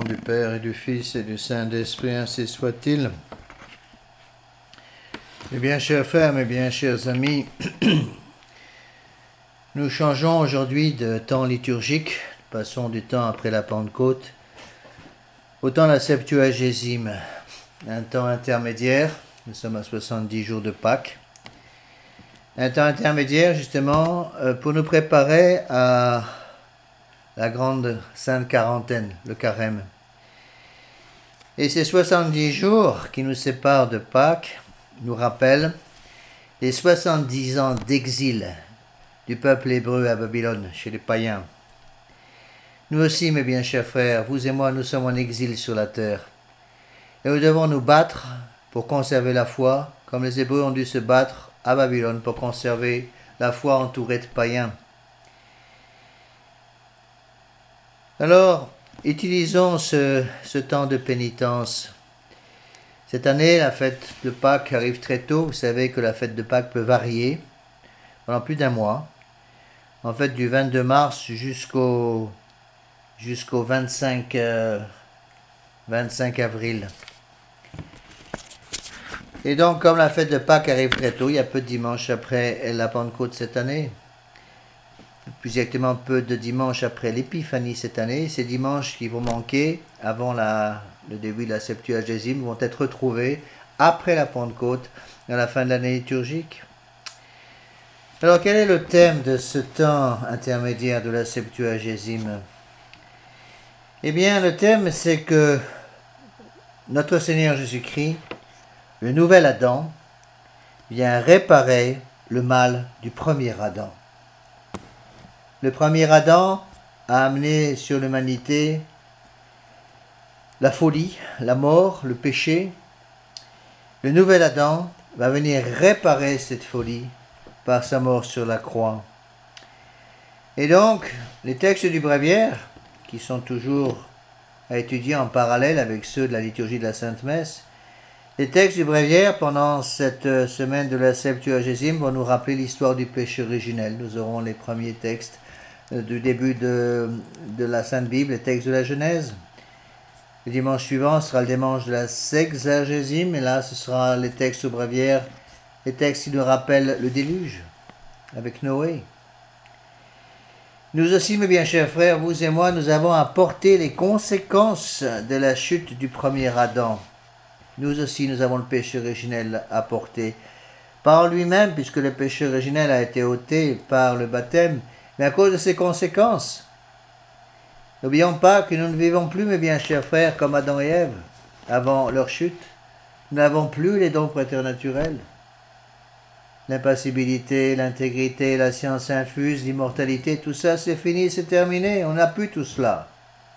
du Père et du Fils et du Saint-Esprit, ainsi soit-il. Eh bien, chers frères, mes bien chers amis, nous changeons aujourd'hui de temps liturgique, passons du temps après la Pentecôte au temps de la Septuagésime, un temps intermédiaire, nous sommes à 70 jours de Pâques, un temps intermédiaire justement pour nous préparer à la grande Sainte Quarantaine, le Carême. Et ces 70 jours qui nous séparent de Pâques nous rappellent les 70 ans d'exil du peuple hébreu à Babylone, chez les païens. Nous aussi, mes bien chers frères, vous et moi, nous sommes en exil sur la terre. Et nous devons nous battre pour conserver la foi, comme les Hébreux ont dû se battre à Babylone pour conserver la foi entourée de païens. Alors, utilisons ce temps de pénitence. Cette année, la fête de Pâques arrive très tôt. Vous savez que la fête de Pâques peut varier pendant plus d'un mois. En fait, du 22 mars jusqu'au 25 avril. Et donc, comme la fête de Pâques arrive très tôt, il y a peu de dimanches après la Pentecôte cette année. Plus exactement peu de dimanches après l'Épiphanie cette année. Ces dimanches qui vont manquer avant le début de la Septuagésime vont être retrouvés après la Pentecôte, à la fin de l'année liturgique. Alors quel est le thème de ce temps intermédiaire de la Septuagésime? Eh bien le thème c'est que notre Seigneur Jésus-Christ, le nouvel Adam, vient réparer le mal du premier Adam. Le premier Adam a amené sur l'humanité la folie, la mort, le péché. Le nouvel Adam va venir réparer cette folie par sa mort sur la croix. Et donc, les textes du Bréviaire, qui sont toujours à étudier en parallèle avec ceux de la liturgie de la Sainte Messe, les textes du Bréviaire pendant cette semaine de la Septuagésime vont nous rappeler l'histoire du péché originel. Nous aurons les premiers textes du début de la Sainte Bible, les textes de la Genèse. Le dimanche suivant sera le dimanche de la Sexagésime, et là ce sera les textes au Bréviaire, les textes qui nous rappellent le déluge avec Noé. Nous aussi, mes bien chers frères, vous et moi, nous avons à porter les conséquences de la chute du premier Adam. Nous aussi, nous avons le péché originel à porter. Pas en lui-même, puisque le péché originel a été ôté par le baptême, mais à cause de ses conséquences. N'oublions pas que nous ne vivons plus, mes bien chers frères, comme Adam et Ève, avant leur chute. Nous n'avons plus les dons préternaturels. L'impassibilité, l'intégrité, la science infuse, l'immortalité, tout ça c'est fini, c'est terminé, on n'a plus tout cela.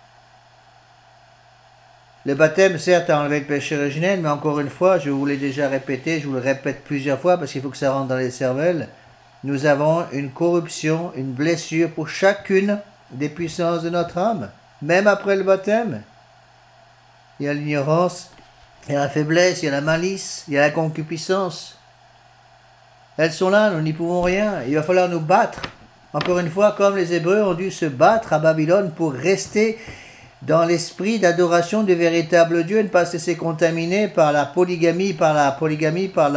Le baptême, certes, a enlevé le péché originel, mais encore une fois, je vous l'ai déjà répété, je vous le répète plusieurs fois parce qu'il faut que ça rentre dans les cervelles, nous avons une corruption, une blessure pour chacune des puissances de notre âme, même après le baptême. Il y a l'ignorance, il y a la faiblesse, il y a la malice, il y a la concupiscence. Elles sont là, nous n'y pouvons rien. Il va falloir nous battre. Encore une fois, comme les Hébreux ont dû se battre à Babylone pour rester dans l'esprit d'adoration du véritable Dieu, ne pas se laisser contaminer par la polygamie, par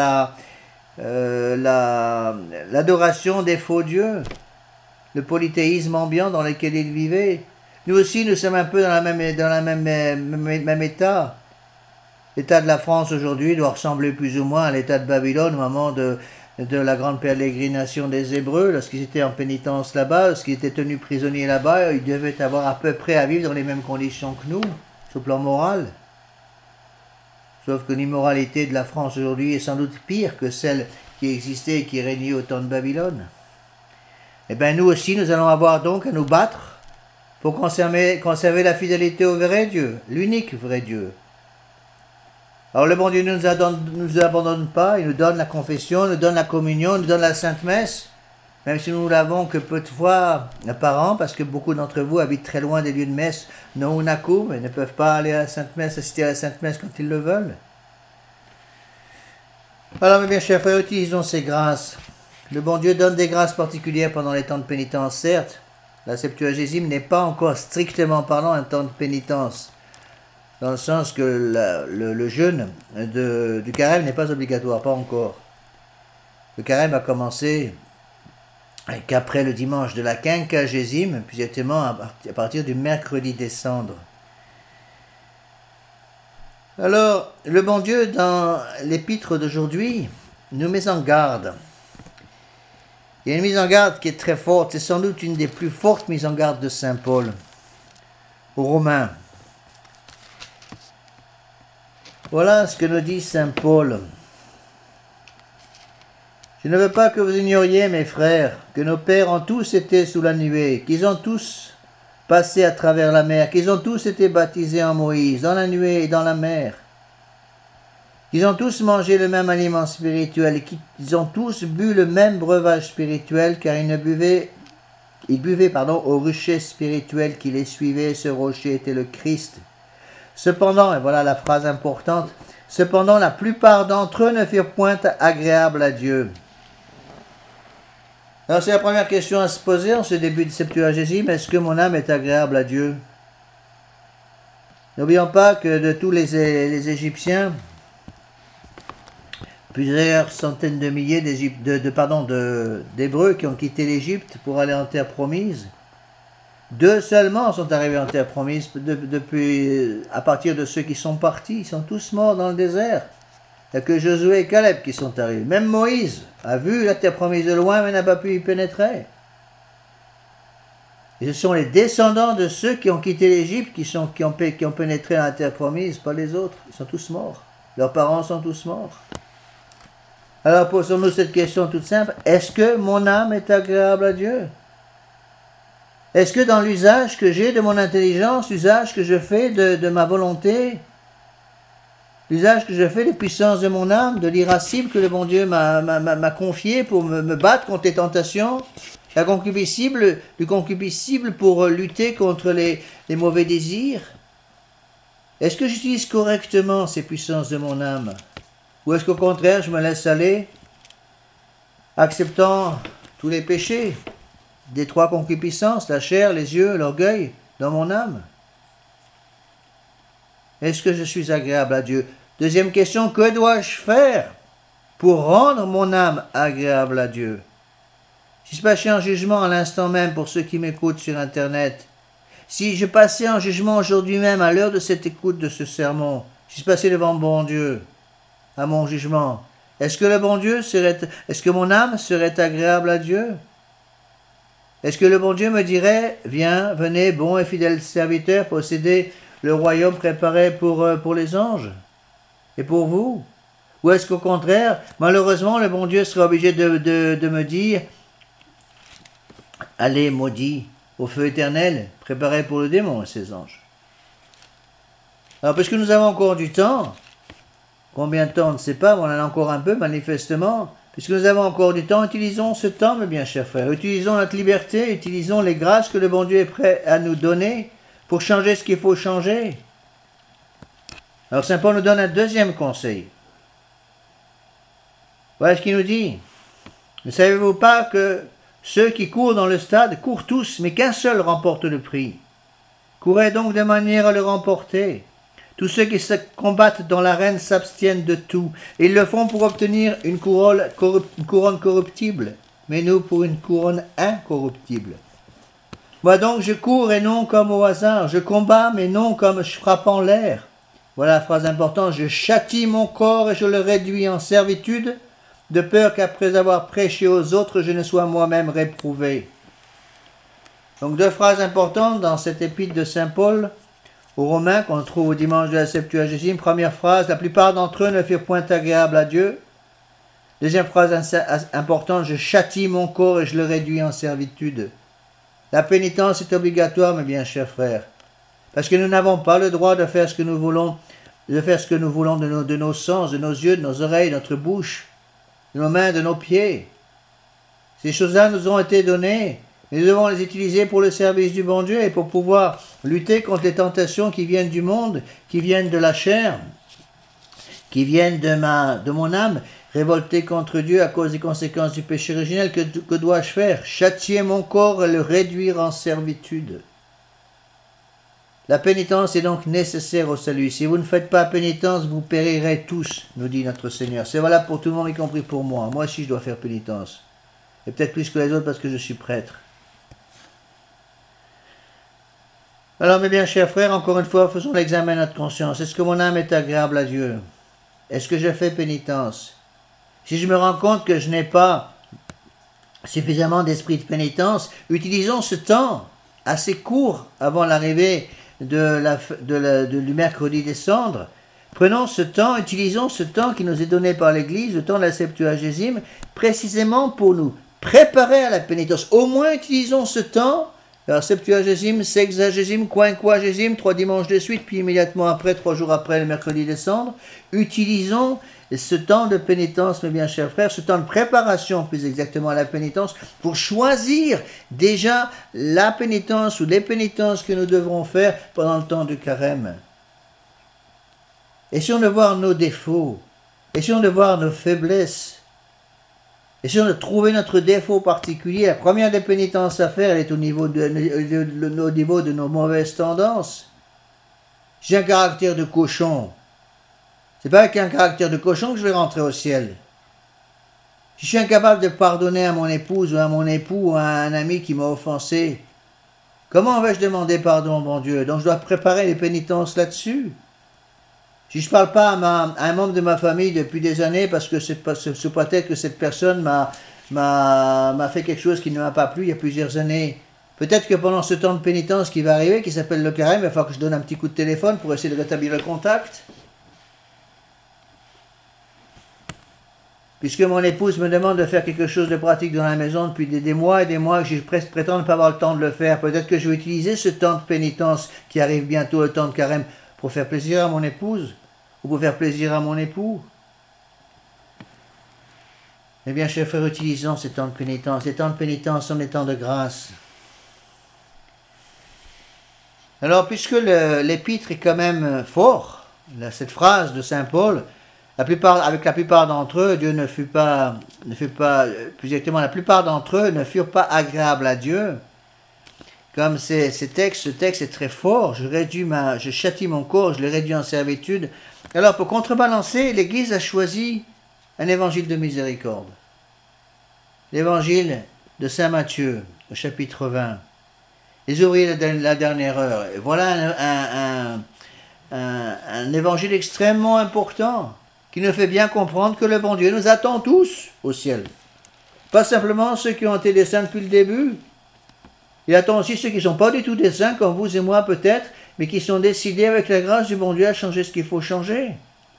l'adoration des faux dieux, le polythéisme ambiant dans lequel ils vivaient. Nous aussi, nous sommes un peu dans la même état. L'état de la France aujourd'hui doit ressembler plus ou moins à l'état de Babylone au moment de la grande pérégrination des Hébreux, lorsqu'ils étaient en pénitence là-bas, lorsqu'ils étaient tenus prisonniers là-bas, ils devaient avoir à peu près à vivre dans les mêmes conditions que nous, sur le plan moral. Sauf que l'immoralité de la France aujourd'hui est sans doute pire que celle qui existait et qui régnait au temps de Babylone. Eh bien nous aussi, nous allons avoir donc à nous battre pour conserver la fidélité au vrai Dieu, l'unique vrai Dieu. Alors le bon Dieu ne nous abandonne pas, il nous donne la confession, il nous donne la communion, il nous donne la Sainte Messe, même si nous ne l'avons que peu de fois par an, parce que beaucoup d'entre vous habitent très loin des lieux de messe, non ou nakum, et ne peuvent pas aller à la Sainte Messe, assister à la Sainte Messe quand ils le veulent. Alors mes bien chers frères, utilisons ces grâces. Le bon Dieu donne des grâces particulières pendant les temps de pénitence, certes. La Septuagésime n'est pas encore strictement parlant un temps de pénitence. dans le sens que le jeûne du carême n'est pas obligatoire, pas encore. Le carême a commencé qu'après le dimanche de la quinquagésime, puis exactement à partir du mercredi des cendres. Alors, le bon Dieu, dans l'épître d'aujourd'hui, nous met en garde. Il y a une mise en garde qui est très forte, c'est sans doute une des plus fortes mises en garde de Saint Paul aux Romains. Voilà ce que nous dit Saint Paul. Je ne veux pas que vous ignoriez, mes frères, que nos pères ont tous été sous la nuée, qu'ils ont tous passé à travers la mer, qu'ils ont tous été baptisés en Moïse, dans la nuée et dans la mer. Ils ont tous mangé le même aliment spirituel et qu'ils ont tous bu le même breuvage spirituel, car ils buvaient au rocher spirituel qui les suivait. Ce rocher était le Christ. Cependant, et voilà la phrase importante, cependant la plupart d'entre eux ne furent point agréables à Dieu. Alors c'est la première question à se poser en ce début de Septuagésime, est-ce que mon âme est agréable à Dieu? N'oublions pas que de tous les Égyptiens, plusieurs centaines de milliers d'Hébreux qui ont quitté l'Égypte pour aller en terre promise. 2 seulement sont arrivés en terre promise depuis, à partir de ceux qui sont partis. Ils sont tous morts dans le désert. Il n'y a que Josué et Caleb qui sont arrivés. Même Moïse a vu la terre promise de loin mais n'a pas pu y pénétrer. Et ce sont les descendants de ceux qui ont quitté l'Égypte qui ont pénétré dans la terre promise, pas les autres. Ils sont tous morts. Leurs parents sont tous morts. Alors posons-nous cette question toute simple. Est-ce que mon âme est agréable à Dieu? Est-ce que dans l'usage que j'ai de mon intelligence, l'usage que je fais de ma volonté, l'usage que je fais des puissances de mon âme, de l'irascible que le bon Dieu m'a confié pour me battre contre les tentations, du concupiscible pour lutter contre les mauvais désirs, est-ce que j'utilise correctement ces puissances de mon âme? Ou est-ce qu'au contraire, je me laisse aller, acceptant tous les péchés, des 3 concupiscences, la chair, les yeux, l'orgueil, dans mon âme? Est-ce que je suis agréable à Dieu? Deuxième question, que dois-je faire pour rendre mon âme agréable à Dieu? Si je passais en jugement à l'instant même pour ceux qui m'écoutent sur Internet, si je passais en jugement aujourd'hui même, à l'heure de cette écoute de ce sermon, si je passais devant le bon Dieu, à mon jugement, est-ce que mon âme serait agréable à Dieu? Est-ce que le bon Dieu me dirait, venez, bon et fidèle serviteur, possédez le royaume préparé pour les anges et pour vous? Ou est-ce qu'au contraire, malheureusement, le bon Dieu serait obligé de me dire, allez, maudit, au feu éternel, préparé pour le démon et ses anges? Alors, puisque nous avons encore du temps, combien de temps, on ne sait pas, mais on en a encore un peu, manifestement. Puisque nous avons encore du temps, utilisons ce temps, mes bien chers frères. Utilisons notre liberté, utilisons les grâces que le bon Dieu est prêt à nous donner pour changer ce qu'il faut changer. Alors Saint Paul nous donne un deuxième conseil. Voilà ce qu'il nous dit. Ne savez-vous pas que ceux qui courent dans le stade courent tous, mais qu'un seul remporte le prix? Courez donc de manière à le remporter. Tous ceux qui se combattent dans l'arène s'abstiennent de tout. Et ils le font pour obtenir une couronne corruptible, mais nous pour une couronne incorruptible. Moi donc je cours et non comme au hasard. Je combats mais non comme je frappe en l'air. Voilà la phrase importante. Je châtie mon corps et je le réduis en servitude, de peur qu'après avoir prêché aux autres, je ne sois moi-même réprouvé. Donc 2 phrases importantes dans cette épître de Saint Paul aux Romains, qu'on trouve au dimanche de la Septuagésime. Première phrase, la plupart d'entre eux ne furent point agréables à Dieu. Deuxième phrase importante, je châtie mon corps et je le réduis en servitude. La pénitence est obligatoire, mes bien chers frères, parce que nous n'avons pas le droit de faire ce que nous voulons, de nos sens, de nos yeux, de nos oreilles, de notre bouche, de nos mains, de nos pieds. Ces choses-là nous ont été données. Nous devons les utiliser pour le service du bon Dieu et pour pouvoir lutter contre les tentations qui viennent du monde, qui viennent de la chair, qui viennent de mon âme, révoltée contre Dieu à cause des conséquences du péché originel. Que dois-je faire? Châtier mon corps et le réduire en servitude. La pénitence est donc nécessaire au salut. Si vous ne faites pas pénitence, vous périrez tous, nous dit notre Seigneur. C'est valable pour tout le monde, y compris pour moi. Moi aussi, je dois faire pénitence. Et peut-être plus que les autres parce que je suis prêtre. Alors, mes bien chers frères, encore une fois, faisons l'examen de notre conscience. Est-ce que mon âme est agréable à Dieu? Est-ce que je fais pénitence? Si je me rends compte que je n'ai pas suffisamment d'esprit de pénitence, utilisons ce temps assez court avant l'arrivée du mercredi des cendres. Prenons ce temps, utilisons ce temps qui nous est donné par l'Église, le temps de la Septuagésime, précisément pour nous préparer à la pénitence. Au moins utilisons ce temps. Alors, Septuagésime, Sexagésime, Quinquagésime, 3 dimanches de suite, puis immédiatement après, 3 jours après, le mercredi des cendres. Utilisons ce temps de pénitence, mes bien chers frères, ce temps de préparation, plus exactement, à la pénitence, pour choisir déjà la pénitence ou les pénitences que nous devrons faire pendant le temps du carême. Essayons de voir nos défauts, essayons de voir nos faiblesses, essayons de trouver notre défaut particulier. La première des pénitences à faire, elle est au niveau de nos mauvaises tendances. J'ai un caractère de cochon. C'est pas avec un caractère de cochon que je vais rentrer au ciel. Si je suis incapable de pardonner à mon épouse ou à mon époux ou à un ami qui m'a offensé, comment vais-je demander pardon, mon Dieu? Donc je dois préparer les pénitences là-dessus. Si je ne parle pas à un membre de ma famille depuis des années parce que sous prétexte que cette personne m'a fait quelque chose qui ne m'a pas plu il y a plusieurs années, peut-être que pendant ce temps de pénitence qui va arriver, qui s'appelle le carême, il va falloir que je donne un petit coup de téléphone pour essayer de rétablir le contact. Puisque mon épouse me demande de faire quelque chose de pratique dans la maison depuis des mois et des mois, que je prétends ne pas avoir le temps de le faire, peut-être que je vais utiliser ce temps de pénitence qui arrive bientôt, le temps de carême, pour faire plaisir à mon épouse ou pour faire plaisir à mon époux. Eh bien, chers frères, utilisons ces temps de pénitence. Les temps de pénitence sont des temps de grâce. Alors, puisque l'épître est quand même fort, cette phrase de saint Paul, avec la plupart d'entre eux, Dieu ne fut pas, plus exactement, la plupart d'entre eux ne furent pas agréables à Dieu. Comme ce texte est très fort, je châtie mon corps, je le réduis en servitude. Alors, pour contrebalancer, l'Église a choisi un évangile de miséricorde. L'évangile de saint Matthieu, au chapitre 20. Les ouvriers de la dernière heure. Et voilà un évangile extrêmement important, qui nous fait bien comprendre que le bon Dieu nous attend tous au ciel. Pas simplement ceux qui ont été des saints depuis le début. Il attend aussi ceux qui ne sont pas du tout des saints, comme vous et moi peut-être, mais qui sont décidés avec la grâce du bon Dieu à changer ce qu'il faut changer.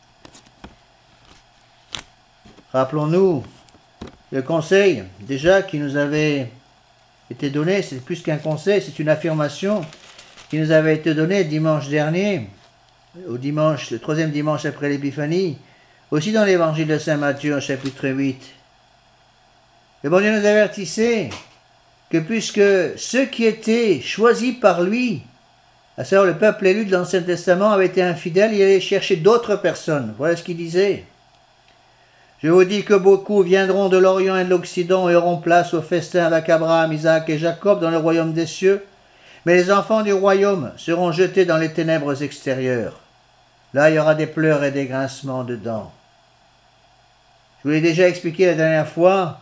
Rappelons-nous le conseil déjà qui nous avait été donné, c'est plus qu'un conseil, c'est une affirmation qui nous avait été donnée dimanche dernier, le troisième dimanche après l'Épiphanie, aussi dans l'évangile de saint Matthieu, chapitre 8. Le bon Dieu nous avertissait que puisque ceux qui étaient choisis par lui, à savoir le peuple élu de l'Ancien Testament, avaient été infidèles, il allait chercher d'autres personnes. Voilà ce qu'il disait. Je vous dis que beaucoup viendront de l'Orient et de l'Occident et auront place au festin avec Abraham, Isaac et Jacob dans le royaume des cieux, mais les enfants du royaume seront jetés dans les ténèbres extérieures. Là, il y aura des pleurs et des grincements de dents. Je vous l'ai déjà expliqué la dernière fois,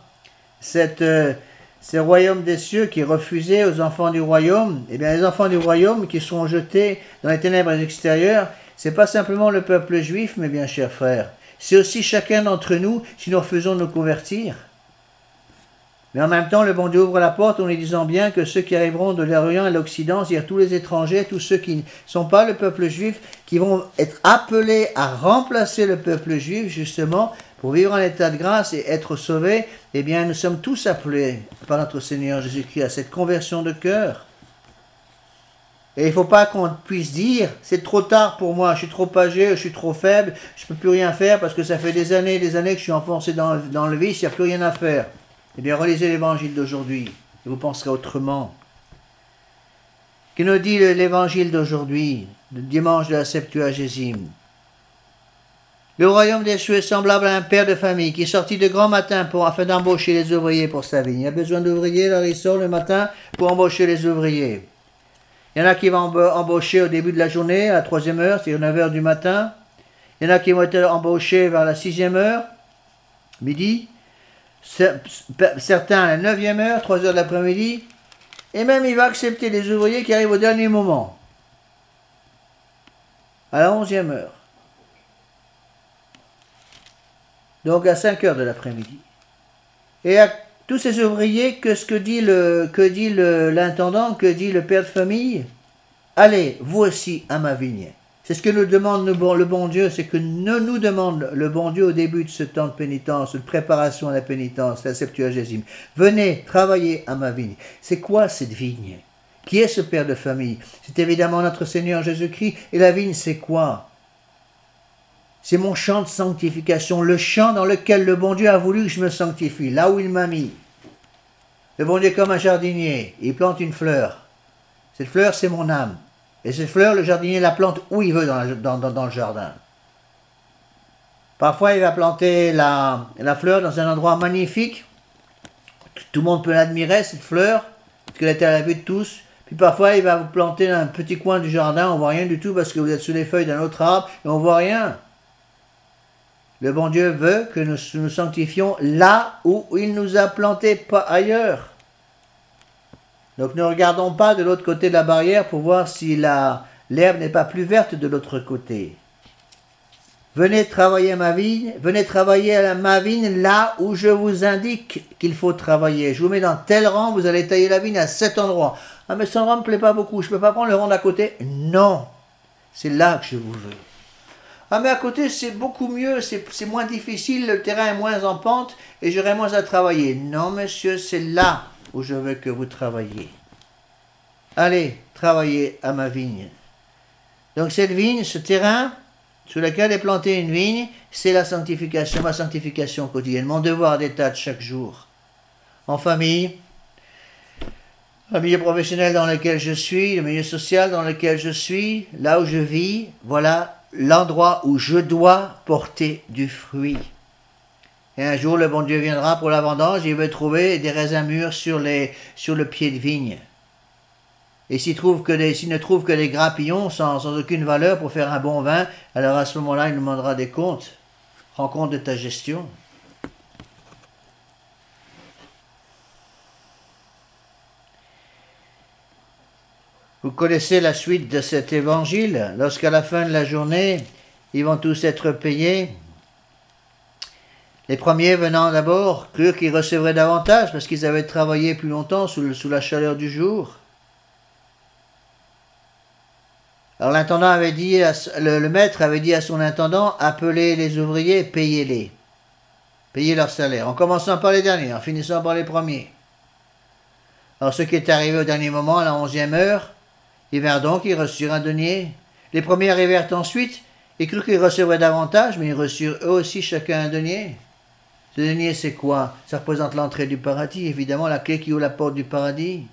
ce royaume des cieux qui est refusé aux enfants du royaume, eh bien les enfants du royaume qui seront jetés dans les ténèbres extérieures, c'est pas simplement le peuple juif, mes bien chers frères, c'est aussi chacun d'entre nous si nous refusons de nous convertir. Mais en même temps, le bon Dieu ouvre la porte en lui disant bien que ceux qui arriveront de l'Orient et de l'Occident, c'est-à-dire tous les étrangers, tous ceux qui ne sont pas le peuple juif, qui vont être appelés à remplacer le peuple juif, justement, pour vivre en état de grâce et être sauvés, eh bien, nous sommes tous appelés par notre Seigneur Jésus-Christ à cette conversion de cœur. Et il ne faut pas qu'on puisse dire, c'est trop tard pour moi, je suis trop âgé, je suis trop faible, je ne peux plus rien faire parce que ça fait des années que je suis enfoncé dans le vice, il n'y a plus rien à faire. Eh bien, relisez l'évangile d'aujourd'hui et vous penserez autrement. Que nous dit l'évangile d'aujourd'hui, le dimanche de la Septuagésime? Le royaume des cieux est semblable à un père de famille qui sortit de grand matin afin d'embaucher les ouvriers pour sa vigne. Il a besoin d'ouvriers, alors il sort le matin pour embaucher les ouvriers. Il y en a qui vont embaucher au début de la journée, à la 3e heure, c'est-à-dire 9 heures du matin. Il y en a qui vont être embauchés vers la 6e heure, midi. Certains à la 9e heure, 3 heures de l'après-midi. Et même il va accepter des ouvriers qui arrivent au dernier moment, à la 11e heure. Donc à 5 heures de l'après-midi. Et à tous ces ouvriers, que dit l'intendant, que dit le père de famille? Allez, vous aussi à ma vigne. C'est ce que nous demande le bon Dieu, c'est que nous demande le bon Dieu au début de ce temps de pénitence, de préparation à la pénitence, la Septuagésime. Venez travailler à ma vigne. C'est quoi cette vigne? Qui est ce père de famille? C'est évidemment notre Seigneur Jésus-Christ. Et la vigne, c'est quoi? C'est mon champ de sanctification, le champ dans lequel le bon Dieu a voulu que je me sanctifie, là où il m'a mis. Le bon Dieu est comme un jardinier, il plante une fleur. Cette fleur, c'est mon âme. Et cette fleur, le jardinier la plante où il veut dans le jardin. Parfois, il va planter la fleur dans un endroit magnifique. Tout le monde peut l'admirer, cette fleur, parce qu'elle est à la vue de tous. Puis parfois, il va vous planter dans un petit coin du jardin, on ne voit rien du tout parce que vous êtes sous les feuilles d'un autre arbre et on ne voit rien. Le bon Dieu veut que nous nous sanctifions là où il nous a plantés, pas ailleurs. Donc ne regardons pas de l'autre côté de la barrière pour voir si l'herbe n'est pas plus verte de l'autre côté. Venez travailler à ma vigne, venez travailler à ma vigne là où je vous indique qu'il faut travailler. Je vous mets dans tel rang, vous allez tailler la vigne à cet endroit. Ah mais cet endroit ne me plaît pas beaucoup, je ne peux pas prendre le rang d'à côté. Non, c'est là que je vous veux. Ah mais à côté c'est beaucoup mieux, c'est moins difficile, le terrain est moins en pente et j'aurai moins à travailler. Non monsieur, c'est là où je veux que vous travailliez. Allez, travaillez à ma vigne. Donc cette vigne, ce terrain sur lequel est plantée une vigne, c'est la sanctification, ma sanctification quotidienne, mon devoir d'état de chaque jour. En famille, le milieu professionnel dans lequel je suis, le milieu social dans lequel je suis, là où je vis, voilà l'endroit où je dois porter du fruit. Et un jour, le bon Dieu viendra pour la vendange, il veut trouver des raisins mûrs sur le pied de vigne. Et s'il ne trouve que des grappillons sans aucune valeur pour faire un bon vin, alors à ce moment-là, il nous demandera des comptes. Rends compte de ta gestion. Vous connaissez la suite de cet évangile. Lorsqu'à la fin de la journée, ils vont tous être payés. Les premiers venant d'abord crurent qu'ils recevraient davantage parce qu'ils avaient travaillé plus longtemps sous la chaleur du jour. Alors l'intendant avait dit, le maître avait dit à son intendant, appelez les ouvriers, payez-les. Payez leur salaire, en commençant par les derniers, en finissant par les premiers. Alors ceux qui étaient arrivés au dernier moment, à la 11e heure, ils vinrent donc, ils reçurent un denier. Les premiers arrivèrent ensuite, et crurent qu'ils recevraient davantage, mais ils reçurent eux aussi chacun un denier. Ce denier, c'est quoi? Ça représente l'entrée du paradis, évidemment, la clé qui ouvre la porte du paradis.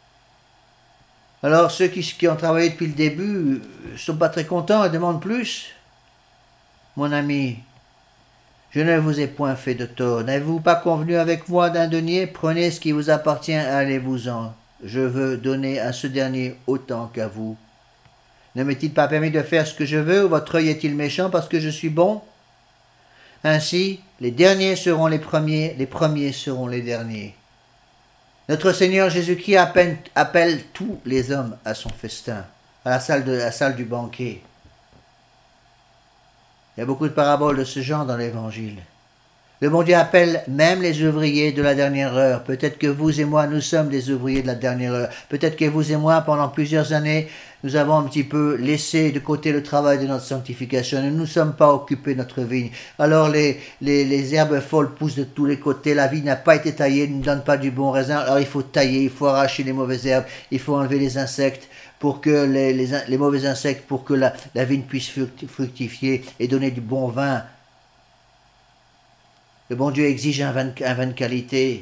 Alors ceux qui ont travaillé depuis le début ne sont pas très contents et demandent plus. Mon ami, je ne vous ai point fait de tort. N'avez-vous pas convenu avec moi d'un denier? Prenez ce qui vous appartient, allez-vous-en. Je veux donner à ce dernier autant qu'à vous. Ne m'est-il pas permis de faire ce que je veux, ou votre œil est-il méchant parce que je suis bon? Ainsi, les derniers seront les premiers seront les derniers. Notre Seigneur Jésus-Christ appelle tous les hommes à son festin, à la salle du banquet. Il y a beaucoup de paraboles de ce genre dans l'Évangile. Le bon Dieu appelle même les ouvriers de la dernière heure. Peut-être que vous et moi, nous sommes des ouvriers de la dernière heure. Peut-être que vous et moi, pendant plusieurs années, nous avons un petit peu laissé de côté le travail de notre sanctification. Nous ne nous sommes pas occupés de notre vigne. Alors les herbes folles poussent de tous les côtés. La vigne n'a pas été taillée, ne donne pas du bon raisin. Alors il faut tailler, il faut arracher les mauvaises herbes, il faut enlever les insectes pour que les mauvais insectes, pour que la vigne puisse fructifier et donner du bon vin. Le bon Dieu exige un vin de qualité.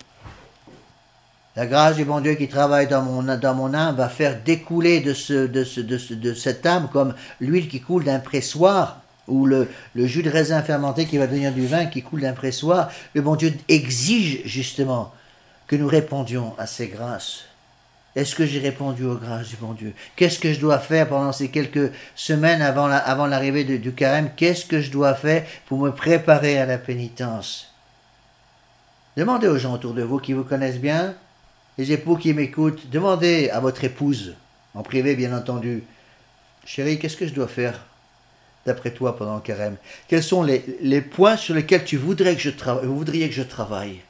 La grâce du bon Dieu qui travaille dans mon âme va faire découler de cette âme comme l'huile qui coule d'un pressoir ou le jus de raisin fermenté qui va devenir du vin qui coule d'un pressoir. Le bon Dieu exige justement que nous répondions à ces grâces. Est-ce que j'ai répondu aux grâces du bon Dieu? Qu'est-ce que je dois faire pendant ces quelques semaines avant l'arrivée du carême? Qu'est-ce que je dois faire pour me préparer à la pénitence? Demandez aux gens autour de vous qui vous connaissent bien, les époux qui m'écoutent, demandez à votre épouse, en privé bien entendu, chérie, qu'est-ce que je dois faire d'après toi pendant le carême? Quels sont les points sur lesquels vous voudriez que je travaille?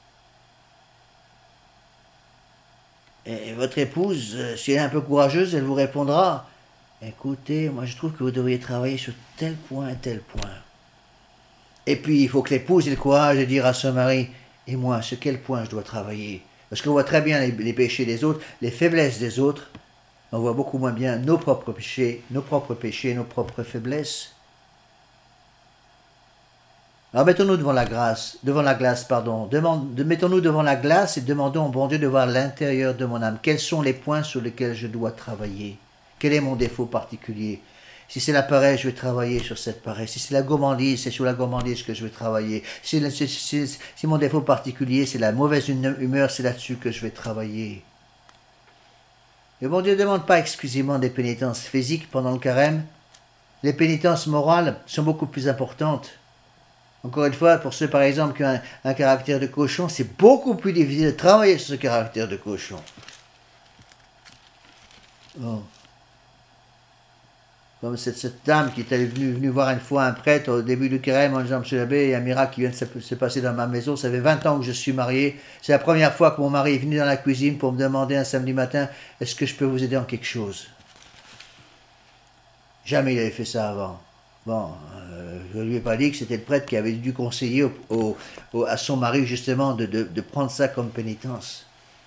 Et votre épouse, si elle est un peu courageuse, elle vous répondra, écoutez, moi je trouve que vous devriez travailler sur tel point et tel point. Et puis il faut que l'épouse ait le courage de dire à son mari, et moi, sur quel point je dois travailler? Parce qu'on voit très bien les péchés des autres, les faiblesses des autres, on voit beaucoup moins bien nos propres péchés, nos propres faiblesses. Alors mettons-nous devant la glace, mettons-nous devant la glace et demandons au bon Dieu de voir l'intérieur de mon âme. Quels sont les points sur lesquels je dois travailler? Quel est mon défaut particulier? Si c'est la paresse, je vais travailler sur cette paresse. Si c'est la gourmandise, c'est sur la gourmandise que je vais travailler. Si mon défaut particulier, c'est la mauvaise humeur, c'est là-dessus que je vais travailler. Le bon Dieu ne demande pas exclusivement des pénitences physiques pendant le carême. Les pénitences morales sont beaucoup plus importantes. Encore une fois, pour ceux par exemple qui ont un caractère de cochon, c'est beaucoup plus difficile de travailler sur ce caractère de cochon. Oh. Comme cette dame qui était venue voir une fois un prêtre au début du carême en disant, Monsieur l'abbé, il y a un miracle qui vient de se passer dans ma maison, ça fait 20 ans que je suis marié, c'est la première fois que mon mari est venu dans la cuisine pour me demander un samedi matin, est-ce que je peux vous aider en quelque chose? Jamais il avait fait ça avant. Bon, je ne lui ai pas dit que c'était le prêtre qui avait dû conseiller à son mari justement de prendre ça comme pénitence.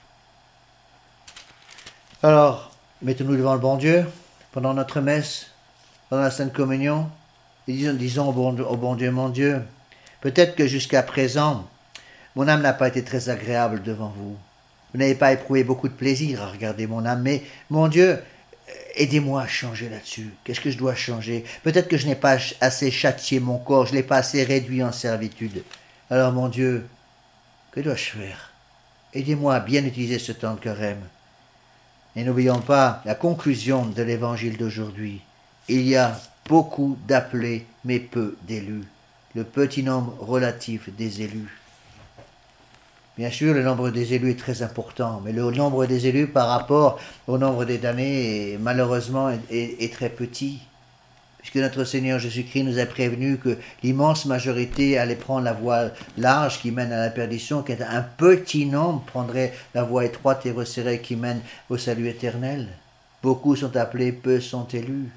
Alors, mettons-nous devant le bon Dieu pendant notre messe, pendant la Sainte Communion, et disons au bon Dieu, mon Dieu, peut-être que jusqu'à présent, mon âme n'a pas été très agréable devant vous. Vous n'avez pas éprouvé beaucoup de plaisir à regarder mon âme, mais mon Dieu, aidez-moi à changer là-dessus. Qu'est-ce que je dois changer? Peut-être que je n'ai pas assez châtié mon corps, je ne l'ai pas assez réduit en servitude. Alors mon Dieu, que dois-je faire? Aidez-moi à bien utiliser ce temps de carême. Et n'oublions pas la conclusion de l'évangile d'aujourd'hui. Il y a beaucoup d'appelés, mais peu d'élus. Le petit nombre relatif des élus. Bien sûr, le nombre des élus est très important, mais le nombre des élus par rapport au nombre des damnés, malheureusement, est très petit. Puisque notre Seigneur Jésus-Christ nous a prévenu que l'immense majorité allait prendre la voie large qui mène à la perdition, qu'un petit nombre prendrait la voie étroite et resserrée qui mène au salut éternel. Beaucoup sont appelés, peu sont élus.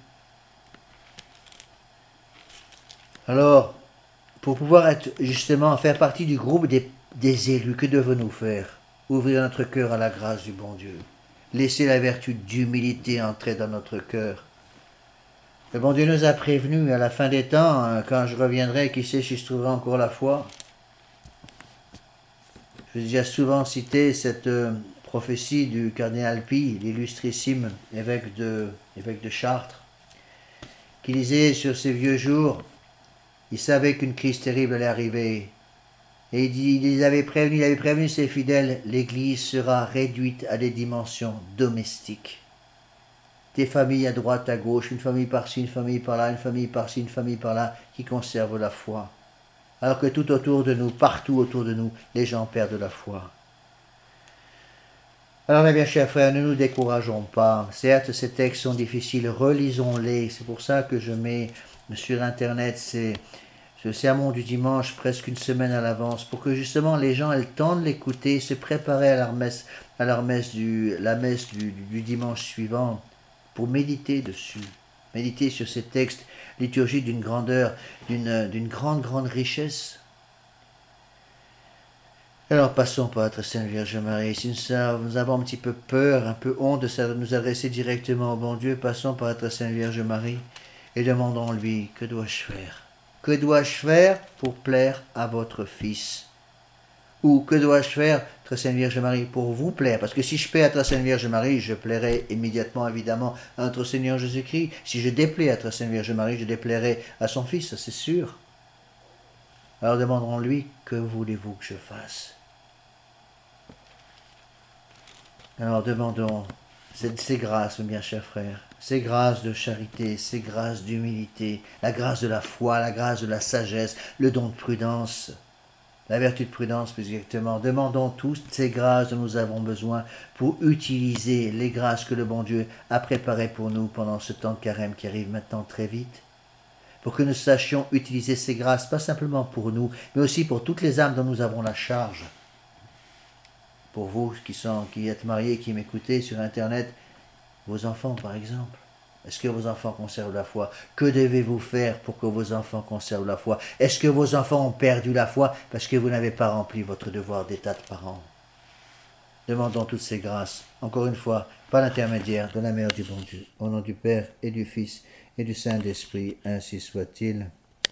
Alors, pour pouvoir être justement faire partie du groupe des élus, que devons-nous faire? Ouvrir notre cœur à la grâce du bon Dieu. Laisser la vertu d'humilité entrer dans notre cœur. Le bon Dieu nous a prévenus à la fin des temps, quand je reviendrai, qui sait si je trouverai encore la foi. J'ai déjà souvent cité cette prophétie du cardinal Pie, l'illustrissime évêque de Chartres, qui disait sur ces vieux jours, il savait qu'une crise terrible allait arriver. Et il avait prévenu ses fidèles, l'Église sera réduite à des dimensions domestiques. Des familles à droite, à gauche, une famille par-ci, une famille par-là, une famille par-ci, une famille par-là, qui conservent la foi. Alors que tout autour de nous, partout autour de nous, les gens perdent la foi. Alors mes bien chers frères, ne nous décourageons pas. Certes, ces textes sont difficiles, relisons-les. C'est pour ça que je mets sur Internet ce sermon du dimanche presque une semaine à l'avance, pour que justement les gens aient le temps de l'écouter, se préparer à la messe du dimanche suivant, pour méditer dessus, méditer sur ces textes liturgiques d'une grandeur, d'une grande richesse. Alors passons par notre Sainte Vierge Marie. Si nous avons un petit peu peur, un peu honte de nous adresser directement au bon Dieu, passons par notre Sainte Vierge Marie et demandons-lui, que dois-je faire? Que dois-je faire pour plaire à votre Fils? Ou que dois-je faire, très Sainte Vierge Marie, pour vous plaire? Parce que si je plais à très Sainte Vierge Marie, je plairai immédiatement, évidemment, à notre Seigneur Jésus-Christ. Si je déplais à très Sainte Vierge Marie, je déplairai à son Fils, c'est sûr. Alors demandons-lui, que voulez-vous que je fasse? Alors demandons ces grâces, mes bien chers frères, ces grâces de charité, ces grâces d'humilité, la grâce de la foi, la grâce de la sagesse, le don de prudence, la vertu de prudence plus exactement. Demandons toutes ces grâces dont nous avons besoin pour utiliser les grâces que le bon Dieu a préparées pour nous pendant ce temps de carême qui arrive maintenant très vite. Pour que nous sachions utiliser ces grâces, pas simplement pour nous, mais aussi pour toutes les âmes dont nous avons la charge. Pour vous qui êtes mariés, qui m'écoutez sur Internet, vos enfants par exemple. Est-ce que vos enfants conservent la foi? Que devez-vous faire pour que vos enfants conservent la foi? Est-ce que vos enfants ont perdu la foi parce que vous n'avez pas rempli votre devoir d'état de parents? Demandons toutes ces grâces, encore une fois, par l'intermédiaire de la mère du bon Dieu. Au nom du Père et du Fils et du Saint-Esprit, ainsi soit-il.